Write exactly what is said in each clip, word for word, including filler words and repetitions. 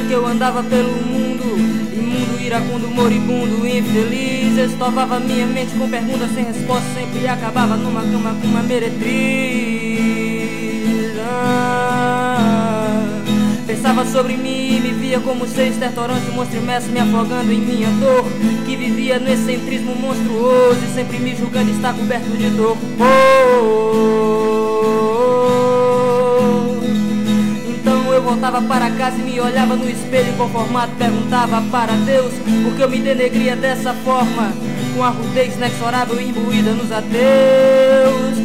que eu andava pelo mundo, imundo, iracundo, moribundo, infeliz. Eu estovava minha mente com perguntas sem resposta, sempre acabava numa cama com uma meretriz. ah, Pensava sobre mim e me via como ser estertorante, um monstro imerso me afogando em minha dor, que vivia no excentrismo monstruoso e sempre me julgando estar coberto de dor. oh, Então eu voltava para casa e me olhava no espelho inconformado, perguntava para Deus por que eu me denegria dessa forma, com a rudez inexorável imbuída nos ateus.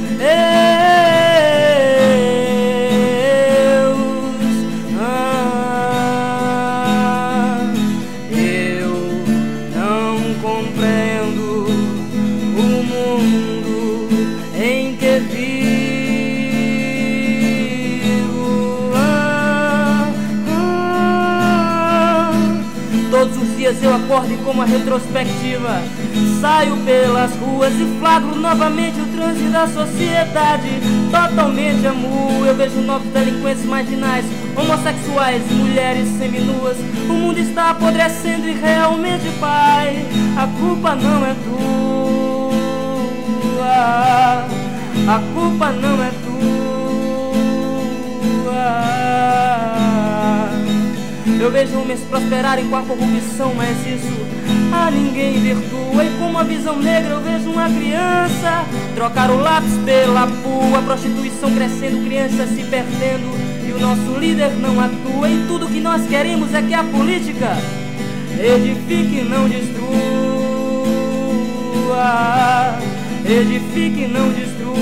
Compreendo o mundo em que vivo. ah, ah. Todos os dias eu acordo e com uma retrospectiva saio pelas ruas e flagro novamente o trânsito da sociedade. Totalmente amo, eu vejo novos delinquentes marginais, homossexuais, mulheres seminuas. O mundo está apodrecendo e realmente, pai, a culpa não é tua. A culpa não é tua. Eu vejo homens prosperarem com a corrupção, mas isso a ninguém virtua. E com uma visão negra eu vejo uma criança trocar o lápis pela pua, a prostituição crescendo, crianças se perdendo, e o nosso líder não atua. E tudo que nós queremos é que a política edifique e não destrua. Edifique e não destrua.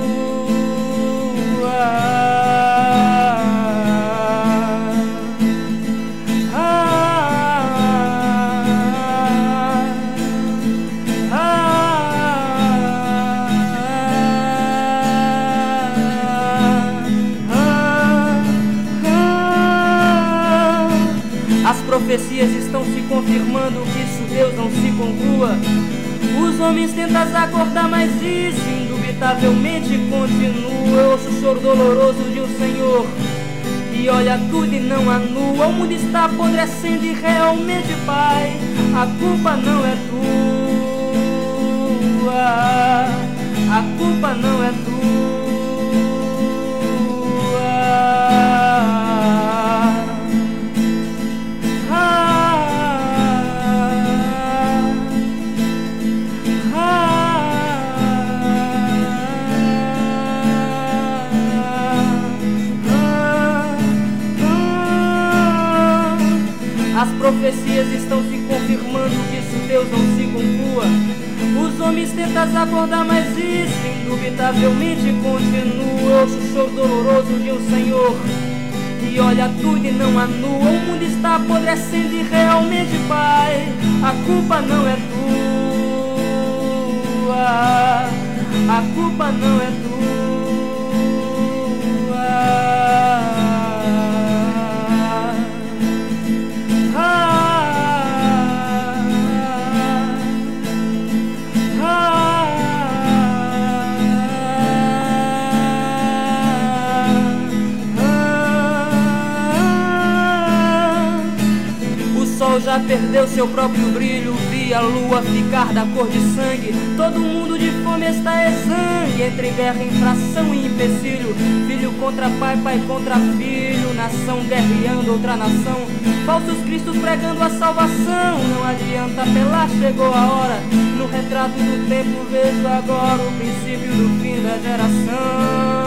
As profecias estão se confirmando, que isso Deus não se conclua. Os homens tentam acordar, mas isso indubitavelmente continua. Eu ouço o choro doloroso de um Senhor que olha tudo e não anua. O mundo está apodrecendo e realmente, pai, a culpa não é tua. A culpa não é tua. As profecias estão se confirmando, que isso Deus não se conclua. Os homens tentam acordar, mas isso indubitavelmente continua. Eu ouço o choro doloroso de um Senhor que olha tudo e não anua. O mundo está apodrecendo e realmente, pai, a culpa não é tua. A culpa não é tua. O sol já perdeu seu próprio brilho, vi a lua ficar da cor de sangue. Todo mundo de fome está exangue, entre guerra, infração e empecilho. Filho contra pai, pai contra filho, nação guerreando outra nação. Falsos cristos pregando a salvação, não adianta apelar, chegou a hora. No retrato do tempo vejo agora o princípio do fim da geração.